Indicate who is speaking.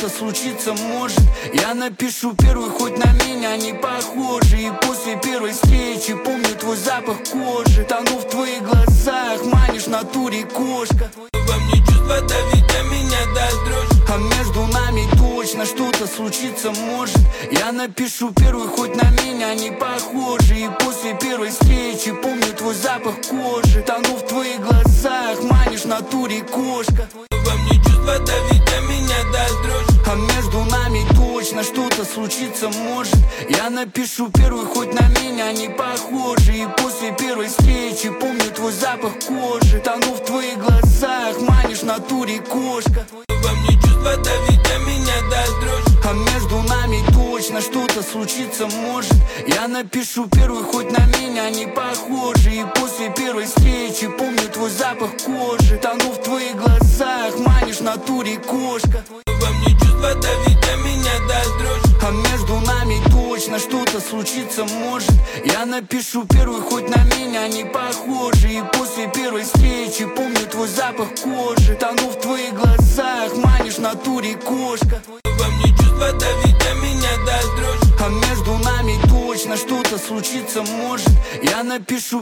Speaker 1: что-то случиться может. Я напишу первый, хоть на меня не похожий. И после первой встречи помню твой запах кожи. Тону в твоих глазах, манишь в натуре кошка.
Speaker 2: Во мне чувства давить, а меня даст дрожь.
Speaker 1: А между нами точно что-то случиться может. Я напишу первый, хоть на меня не похожий. И после первой встречи помню твой запах кожи. Тону в твоих глазах, манишь в натуре кошка.
Speaker 2: Во мне чувства давить, а меня даст дрожь.
Speaker 1: А между нами точно что-то случиться может. Я напишу первый, хоть на меня не похожий. И после первой встречи помню твой запах кожи. Тону в твоих глазах, манишь в натуре кошка.
Speaker 2: Во мне чувства давить, а меня даст дрожь.
Speaker 1: А между нами точно что-то случиться может. Я напишу первый, хоть на меня не похожий. И после первой встречи помню твой запах кожи. Тону в твоих глазах, манишь в натуре кошка.
Speaker 2: Во мне чувства давить, а меня даст дрожь.
Speaker 1: А между нами точно что-то случиться может. Я напишу первый, хоть на меня не похожий. И после первой встречи помню твой запах кожи. Тону в твоих глазах, манишь в натуре кошка.
Speaker 2: Во мне чувства давить, а меня даст дрожь.
Speaker 1: А между нами точно что-то случиться может. Я напишу